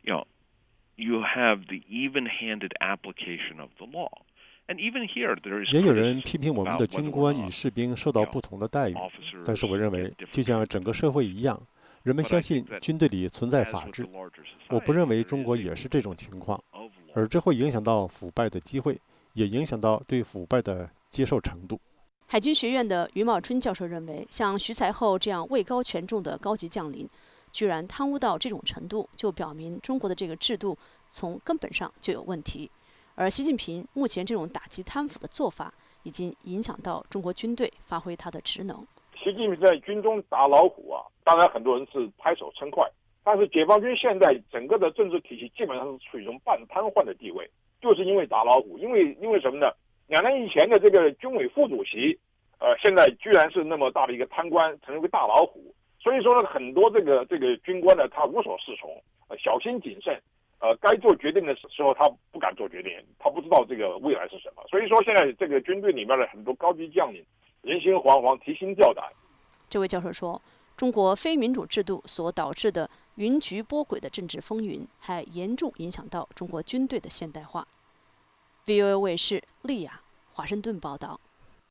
you have the even-handed application of the law. And even here, there is 也有人批评我们的军官与士兵受到不同的待遇，但是我认为，就像整个社会一样。人们相信军队里存在法治，我不认为中国也是这种情况，而这会影响到腐败的机会，也影响到对腐败的接受程度。 海军学院的余茂春教授认为，像徐才厚这样位高权重的高级将领， 居然贪污到这种程度，就表明中国的这个制度从根本上就有问题。而习近平目前这种打击贪腐的做法，已经影响到中国军队发挥它的职能。 习近平在军中打老虎啊，当然很多人是拍手称快，但是解放军现在整个的政治体系基本上是处于一种半瘫痪的地位，就是因为打老虎。因为什么呢？2年以前的这个军委副主席，现在居然是那么大的一个贪官，成为个大老虎。所以说呢，很多这个军官呢，他无所适从，小心谨慎。该做决定的时候他不敢做决定，他不知道这个未来是什么。所以说现在这个军队里面的很多高级将领人心惶惶，提心吊胆。 这位教授说，中国非民主制度所导致的云踞波诡的政治风云，还严重影响到中国军队的现代化。VOA 卫视利亚华盛顿报道。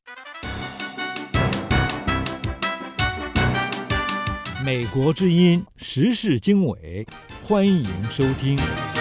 美国之音时事经纬，欢迎收听。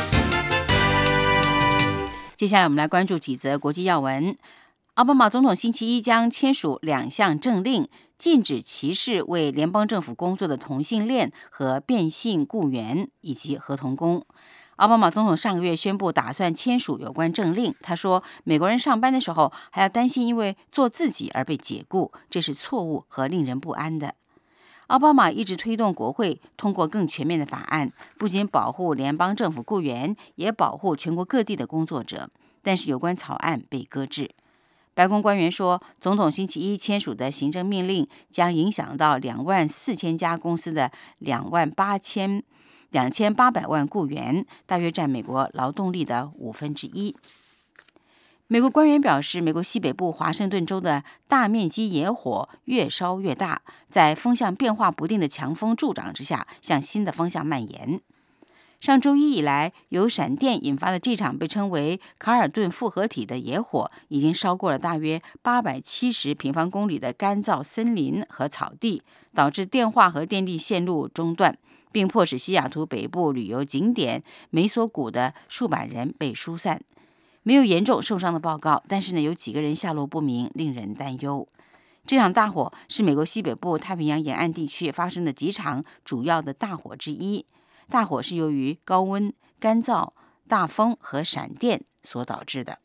接下来我们来关注几则国际要闻。奥巴马总统星期一将签署2项政令，禁止歧视为联邦政府工作的同性恋和变性雇员以及合同工。奥巴马总统上个月宣布打算签署有关政令。他说，美国人上班的时候还要担心因为做自己而被解雇，这是错误和令人不安的。奥巴马一直推动国会通过更全面的法案，不仅保护联邦政府雇员，也保护全国各地的工作者。但是有关草案被搁置。白宫官员说，总统星期一签署的行政命令将影响到24000家公司的2800万雇员，大约占美国劳动力的1/5。美国官员表示，美国西北部华盛顿州的大面积野火越烧越大，在风向变化不定的强风助长之下，向新的方向蔓延。上周一以来，由闪电引发的这场被称为卡尔顿复合体的野火，已经烧过了大约870平方公里的干燥森林和草地，导致电话和电力线路中断，并迫使西雅图北部旅游景点梅索谷的数百人被疏散。没有严重受伤的报告，但是呢，有几个人下落不明，令人担忧。这场大火是美国西北部太平洋沿岸地区发生的几场主要的大火之一。大火是由于高温、干燥、大风和闪电所导致的。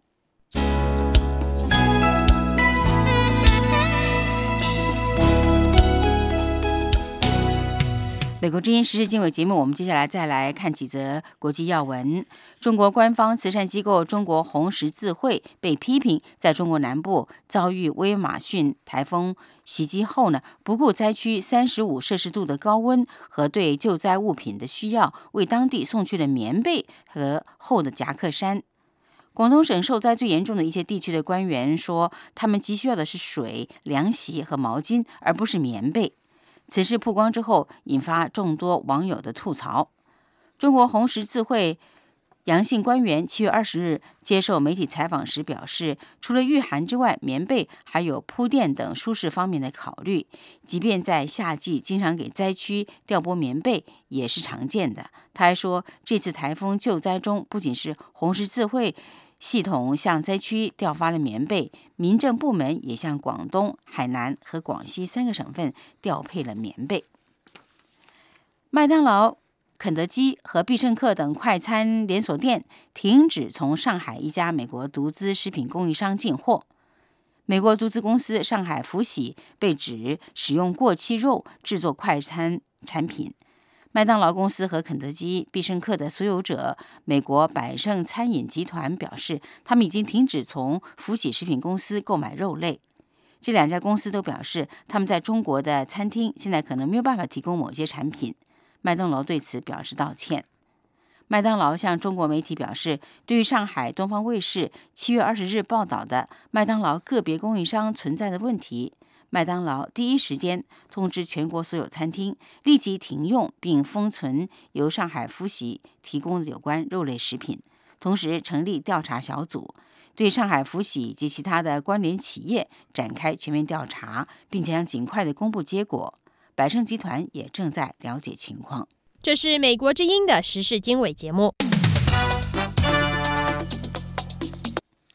美国之音时事经纬节目，我们接下来再来看几则国际要闻。中国官方慈善机构中国红十字会被批评在中国南部遭遇威马逊台风袭击后呢，不顾灾区35摄氏度的高温和对救灾物品的需要，为当地送去了棉被和厚的夹克衫。广东省受灾最严重的一些地区的官员说，他们急需要的是水、凉席和毛巾，而不是棉被。此事曝光之后，引发众多网友的吐槽。中国红十字会杨姓官员7月20日接受媒体采访时表示，除了御寒之外，棉被还有铺垫等舒适方面的考虑。即便在夏季经常给灾区调拨棉被也是常见的。他还说，这次台风救灾中，不仅是红十字会系统向灾区调发了棉被，民政部门也向广东、海南和广西3个省份调配了棉被。麦当劳、肯德基和必胜客等快餐连锁店停止从上海一家美国独资食品供应商进货。美国独资公司上海福喜被指使用过期肉制作快餐产品。麦当劳公司和肯德基、必胜客的所有者美国百胜餐饮集团表示，他们已经停止从福喜食品公司购买肉类。这2家公司都表示，他们在中国的餐厅现在可能没有办法提供某些产品。麦当劳对此表示道歉。麦当劳向中国媒体表示，对于上海东方卫视7月20日报道的麦当劳个别供应商存在的问题，麦当劳第一时间通知全国所有餐厅，立即停用并封存由上海福喜提供的有关肉类食品，同时成立调查小组，对上海福喜及其他的关联企业展开全面调查，并且将尽快的公布结果。百胜集团也正在了解情况。 这是美国之音的时事经纬节目。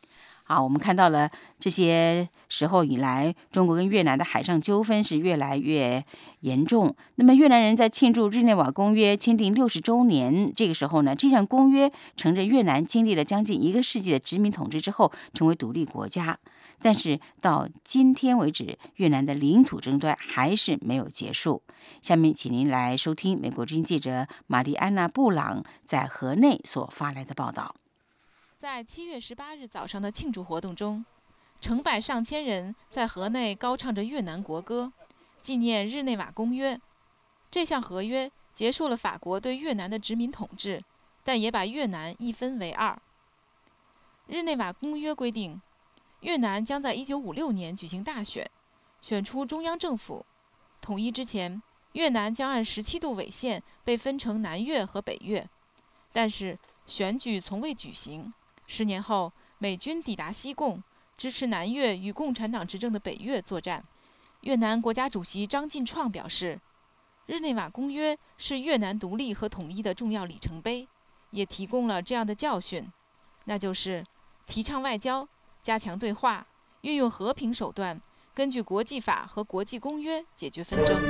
好，我们看到了这些时候以来，中国跟越南的海上纠纷是越来越严重。那么越南人在庆祝日内瓦公约签订60周年，这个时候呢，这项公约承认越南经历了将近1个世纪的殖民统治之后，成为独立国家。但是到今天为止，越南的领土争端还是没有结束。下面请您来收听美国之音记者玛丽安娜·布朗在河内所发来的报道。 在7月18日早上的庆祝活动中，成百上千人在河内高唱着越南国歌，纪念日内瓦公约。这项合约结束了法国对越南的殖民统治，但也把越南一分为二。日内瓦公约规定，越南将在1956年举行大选，选出中央政府。统一之前，越南将按17度纬线被分成南越和北越，但是选举从未举行。10年后，美军抵达西贡，支持南越与共产党执政的北越作战。越南国家主席张晋创表示，日内瓦公约是越南独立和统一的重要里程碑，也提供了这样的教训，那就是提倡外交，加强对话，运用和平手段，根据国际法和国际公约解决纷争。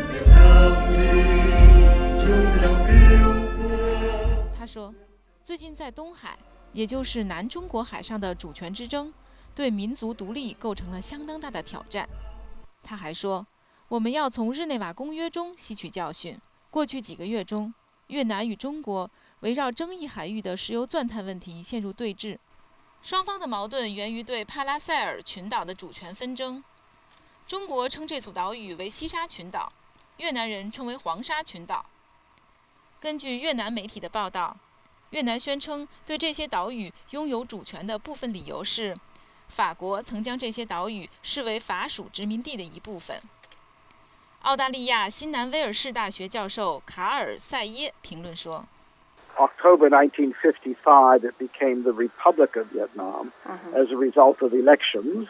他说，最近在东海，也就是南中国海上的主权之争，对民族独立构成了相当大的挑战。他还说，我们要从日内瓦公约中吸取教训。过去几个月中，越南与中国围绕争议海域的石油钻探问题陷入对峙，双方的矛盾源于对帕拉塞尔群岛的主权纷争。中国称这组岛屿为西沙群岛，越南人称为黄沙群岛。根据越南媒体的报道，越南宣称对这些岛屿拥有主权的部分理由是，法国曾将这些岛屿视为法属殖民地的一部分。澳大利亚新南威尔士大学教授卡尔·塞耶评论说 ，October 1955, it became the Republic of Vietnam as a result of elections.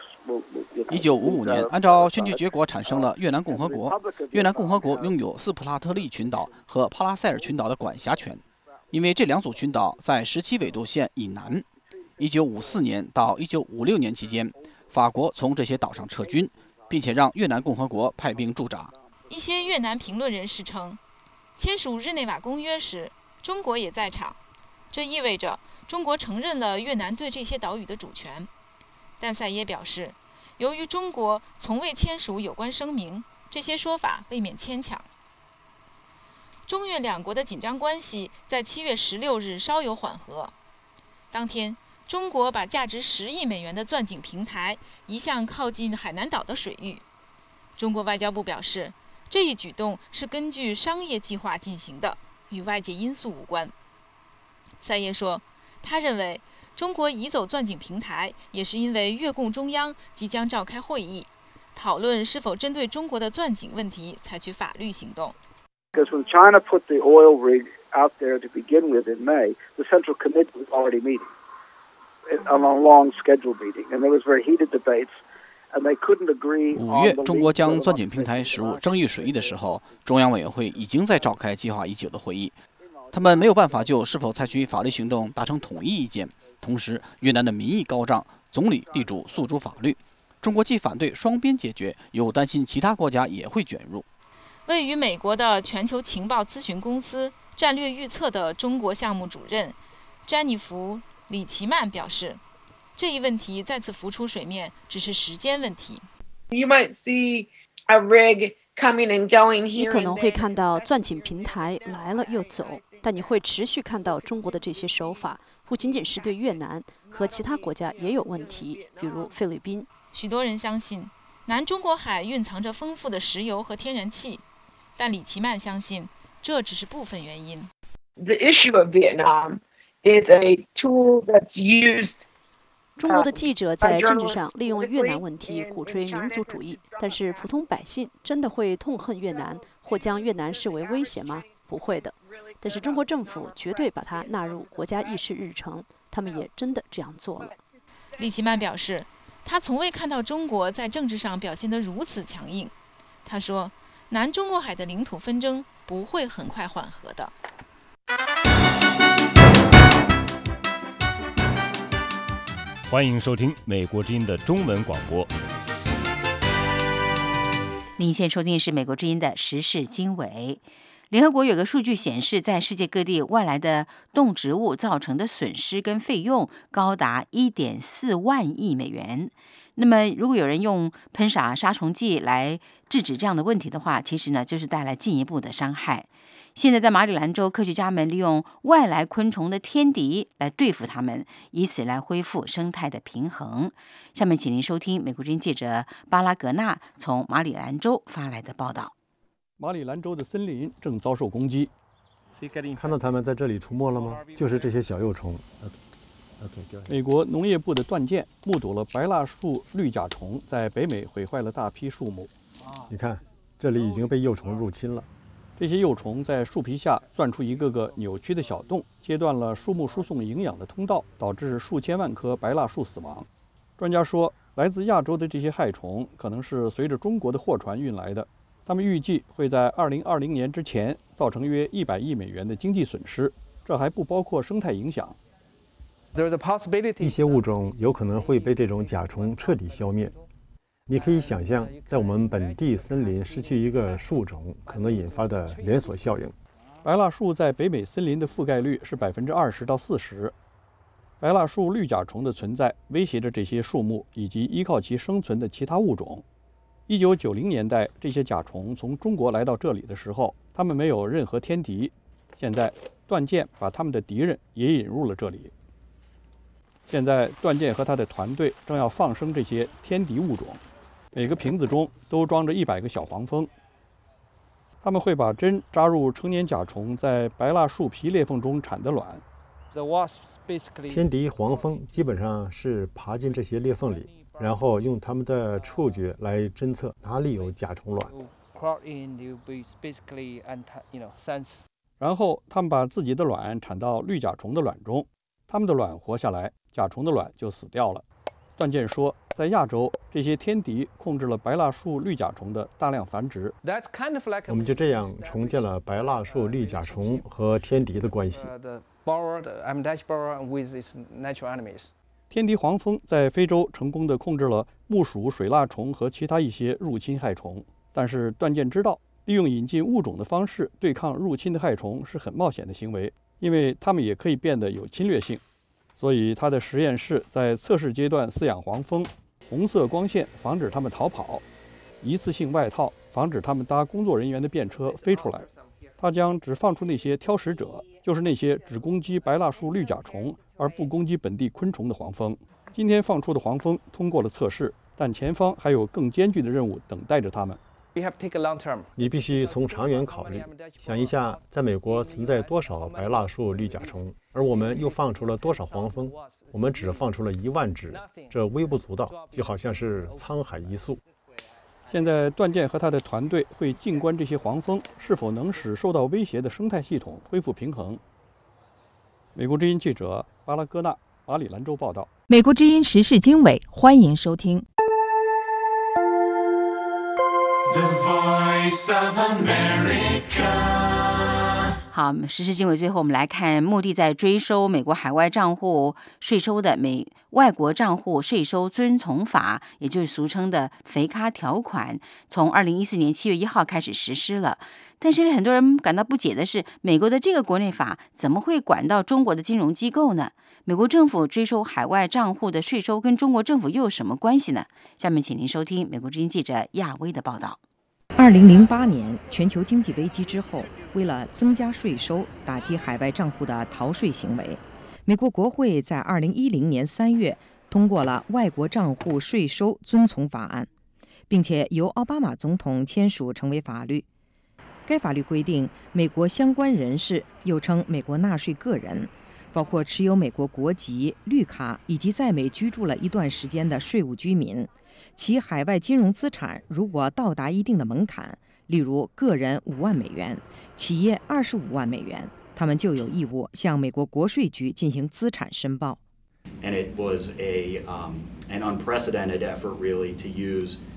1955年，按照选举结果产生了越南共和国。越南共和国拥有斯普拉特利群岛和帕拉塞尔群岛的管辖权，因为这2组群岛在17纬度线以南。1954年到1956年期间，法国从这些岛上撤军，并且让越南共和国派兵驻扎。 一些越南评论人士称，签署日内瓦公约时，中国也在场，这意味着中国承认了越南对这些岛屿的主权。但塞耶表示，由于中国从未签署有关声明，这些说法未免牵强。中越两国的紧张关系在7月16日稍有缓和。当天，中国把价值10亿美元的钻井平台移向靠近海南岛的水域。中国外交部表示，这一举动是根据商业计划进行的，与外界因素无关。塞耶说，他认为中国移走钻井平台，也是因为越共中央即将召开会议，讨论是否针对中国的钻井问题采取法律行动。 Because when China put the oil rig out there to begin with in May, the Central Committee was already meeting on a long scheduled meeting, and there was very heated debates, and they couldn't agree. 5月，中国将钻井平台驶入争议水域的时候，中央委员会已经在召开计划已久的会议。他们没有办法就是否采取法律行动达成统一意见。同时，越南的民意高涨，总理力主诉诸法律。中国既反对双边解决，又担心其他国家也会卷入。 位于美国的全球情报咨询公司战略预测的中国项目主任詹妮弗·李奇曼表示，这一问题再次浮出水面只是时间问题。 You might see a rig coming and going here and there. 你可能会看到钻井平台来了又走，但你会持续看到中国的这些手法，不仅仅是对越南和其他国家也有问题，比如菲律宾。 许多人相信南中国海蕴藏着丰富的石油和天然气，但李奇曼相信这只是部分原因。 The issue of Vietnam is a tool that's used. 中国的记者在政治上利用越南问题鼓吹民族主义，但是普通百姓真的会痛恨越南或将越南视为威胁吗？不会的。但是中国政府绝对把它纳入国家议事日程，他们也真的这样做了。 李奇曼表示，他从未看到中国在政治上表现得如此强硬。他说，南中国海的领土纷争不会很快缓和的。 欢迎收听美国之音的中文广播。 您现在收听是美国之音的时事经纬。联合国有个数据显示，在世界各地外来的动植物造成的损失跟费用高达1.4万亿美元。那么如果有人用喷洒杀虫剂来制止这样的问题的话，其实呢就是带来进一步的伤害。现在在马里兰州，科学家们利用外来昆虫的天敌来对付它们，以此来恢复生态的平衡。下面请您收听美国之音记者巴拉格纳从马里兰州发来的报道。 马里兰州的森林正遭受攻击。 看到它们在这里出没了吗？就是这些小幼虫。 美国农业部的断剑目睹了白蜡树绿甲虫在北美毁坏了大批树木。 你看，这里已经被幼虫入侵了。 这些幼虫在树皮下钻出一个个扭曲的小洞，切断了树木输送营养的通道，导致数千万棵白蜡树死亡。专家说，来自亚洲的这些害虫可能是随着中国的货船运来的。他们预计会在2020年之前造成约100亿美元的经济损失，这还不包括生态影响。 一些物种有可能会被这种甲虫彻底消灭。你可以想象，在我们本地森林失去一个树种可能引发的连锁效应。 白蜡树在北美森林的覆盖率是20%到40%。白蜡树绿甲虫的存在威胁着这些树木以及依靠其生存的其他物种。1990年代，这些甲虫从中国来到这里的时候，它们没有任何天敌。现在，断剑把他们的敌人也引入了这里。现在，断剑和他的团队正要放生这些天敌物种，每个瓶子中都装着100个小黄蜂。他们会把针扎入成年甲虫在白蜡树皮裂缝中产的卵。 天敌黄蜂基本上是爬进这些裂缝里，然后用它们的触觉来侦测哪里有甲虫卵。 然后他们把自己的卵产到绿甲虫的卵中，它们的卵活下来，甲虫的卵就死掉了。断剑说，在亚洲，这些天敌控制了白蜡树绿甲虫的大量繁殖。 我们就这样重建了白蜡树绿甲虫和天敌的关系。 天敌黄蜂在非洲成功地控制了木薯、水蜡虫和其他一些入侵害虫，但是断剑知道，利用引进物种的方式对抗入侵的害虫是很冒险的行为，因为它们也可以变得有侵略性。所以他的实验室在测试阶段饲养黄蜂，红色光线防止它们逃跑，一次性外套防止它们搭工作人员的便车飞出来。他将只放出那些挑食者，就是那些只攻击白蜡树绿甲虫而不攻击本地昆虫的黄蜂。今天放出的黄蜂通过了测试，但前方还有更艰巨的任务等待着他们。 你必须从长远考虑，想一下，在美国存在多少白蜡树绿甲虫，而我们又放出了多少黄蜂？我们只放出了1万只，这微不足道，就好像是沧海一粟。 现在，断剑和他的团队会静观这些黄蜂是否能使受到威胁的生态系统恢复平衡。美国之音记者巴拉戈纳，马里兰州报道。 美国之音时事经纬，欢迎收听。 The Voice of America。好，时事经纬最后我们来看，目的在追收美国海外账户税收的外国账户税收遵从法，也就是俗称的肥咖条款，从2014年7月1号开始实施了。但是很多人感到不解的是，美国的这个国内法怎么会管到中国的金融机构呢？美国政府追收海外账户的税收跟中国政府又有什么关系呢？下面请您收听美国之音记者亚威的报道。 2008年全球经济危机之后，为了增加税收，打击海外账户的逃税行为，美国国会在2010年3月通过了《外国账户税收遵从法案》，并且由奥巴马总统签署成为法律。该法律规定，美国相关人士，又称美国纳税个人，包括持有美国国籍、绿卡以及在美居住了一段时间的税务居民，其海外金融资产如果到达一定的门槛，例如个人5万美元，企业25万美元，他们就有义务向美国国税局进行资产申报。 And it was an unprecedented effort, really, to use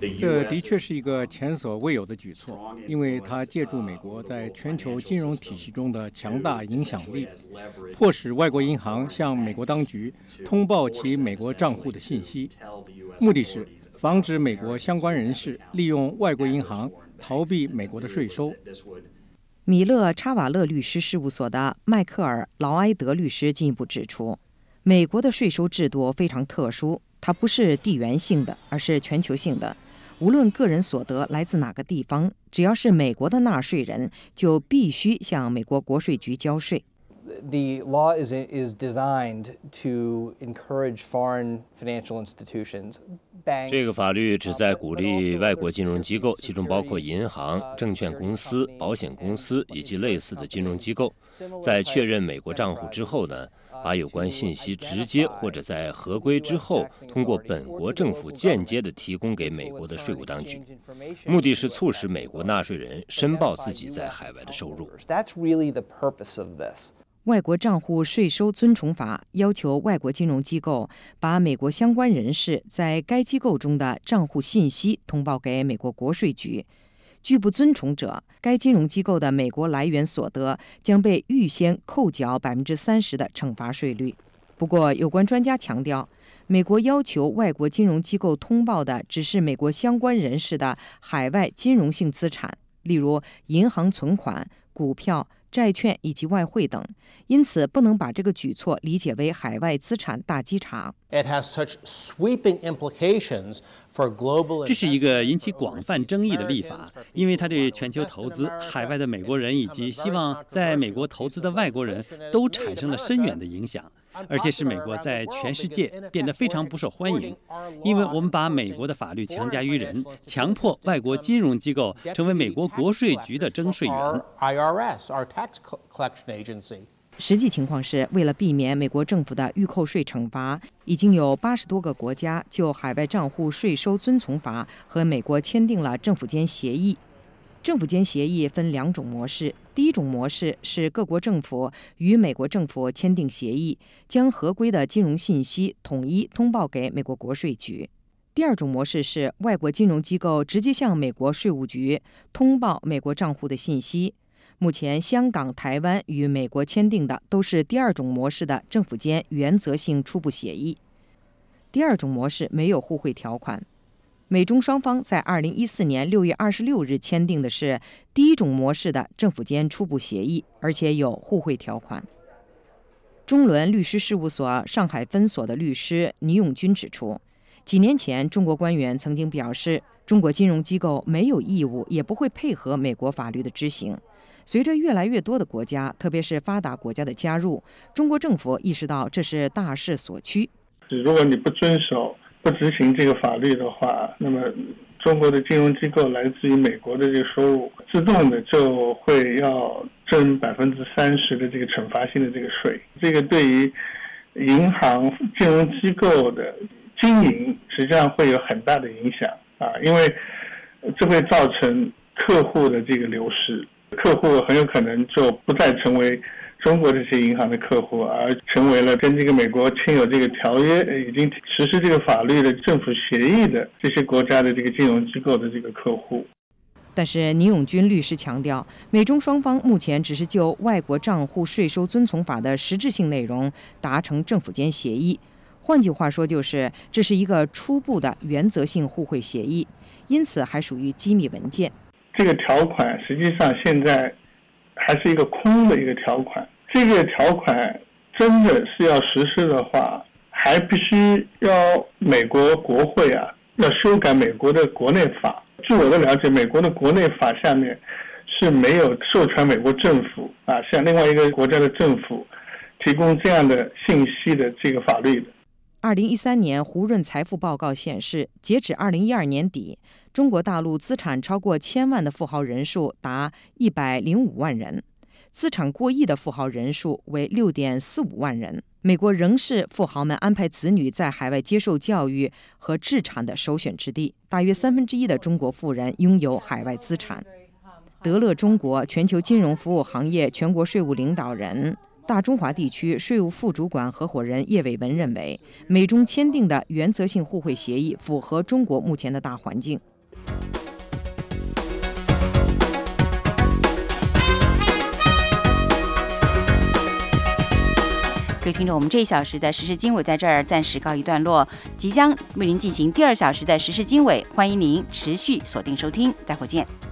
这的确是一个前所未有的举措，因为它借助美国在全球金融体系中的强大影响力，迫使外国银行向美国当局通报其美国账户的信息，目的是防止美国相关人士利用外国银行逃避美国的税收。 米勒查瓦勒律师事务所的迈克尔·劳埃德律师进一步指出，美国的税收制度非常特殊，它不是地缘性的，而是全球性的。无论个人所得来自哪个地方，只要是美国的纳税人，就必须向美国国税局交税。 The law is designed to encourage foreign financial institutions. 这个法律旨在鼓励外国金融机构，其中包括银行、证券公司、保险公司以及类似的金融机构，在确认美国账户之后呢，把有关信息直接或者在合规之后，通过本国政府间接地提供给美国的税务当局，目的是促使美国纳税人申报自己在海外的收入。 That's really the purpose of this. 外国账户税收遵从法要求外国金融机构把美国相关人士在该机构中的账户信息通报给美国国税局。拒不遵从者，该金融机构的美国来源所得将被预先扣缴30%的惩罚税率。不过，有关专家强调，美国要求外国金融机构通报的只是美国相关人士的海外金融性资产，例如银行存款、股票、债券以及外汇等，因此不能把这个举措理解为海外资产大稽查。 It has such sweeping implications for global. 这是一个引起广泛争议的立法，因为它对全球投资、海外的美国人以及希望在美国投资的外国人都产生了深远的影响。而且使美国在全世界变得非常不受欢迎，因为我们把美国的法律强加于人，强迫外国金融机构成为美国国税局的征税员。 实际情况是，为了避免美国政府的预扣税惩罚，已经有80多个国家就海外账户税收遵从法和美国签订了政府间协议。政府间协议分2种模式，第一种模式是各国政府与美国政府签订协议，将合规的金融信息统一通报给美国国税局。第二种模式是外国金融机构直接向美国税务局通报美国账户的信息。目前，香港、台湾与美国签订的都是第二种模式的政府间原则性初步协议。第二种模式没有互惠条款。美中双方在2014年6月26日签订的是第一种模式的政府间初步协议，而且有互惠条款。中伦律师事务所上海分所的律师倪永军指出，几年前中国官员曾经表示，中国金融机构没有义务也不会配合美国法律的执行。随着越来越多的国家，特别是发达国家的加入，中国政府意识到这是大势所趋。 如果你不遵守、不执行这个法律的话，那么中国的金融机构来自于美国的这个收入，自动的就会要征30%的这个惩罚性的这个税。这个对于银行、金融机构的经营实际上会有很大的影响因为这会造成客户的这个流失，客户很有可能就不再成为中国这些银行的客户，而成为了跟这个美国签有这个条约、已经实施这个法律的政府协议的这些国家的这个金融机构的这个客户。 但是倪永军律师强调，美中双方目前只是就外国账户税收遵从法的实质性内容达成政府间协议，换句话说就是这是一个初步的原则性互惠协议，因此还属于机密文件。 这个条款实际上现在还是一个空的一个条款，这个条款真的是要实施的话，还必须要美国国会要修改美国的国内法。据我的了解，美国的国内法下面是没有授权美国政府向另外一个国家的政府提供这样的信息的这个法律的。 2013年胡润财富报告显示，截止2012年底，中国大陆资产超过1000万的富豪人数达105万人，资产过亿的富豪人数为6.45万人。美国仍是富豪们安排子女在海外接受教育和置产的首选之地，大约1/3的中国富人拥有海外资产。德乐中国全球金融服务行业全国税务领导人、大中华地区税务副主管合伙人叶伟文认为，美中签订的原则性互惠协议符合中国目前的大环境。 各位听众，我们这1小时的时事经纬在这儿暂时告一段落，即将为您进行第2小时的时事经纬，欢迎您持续锁定收听，待会见。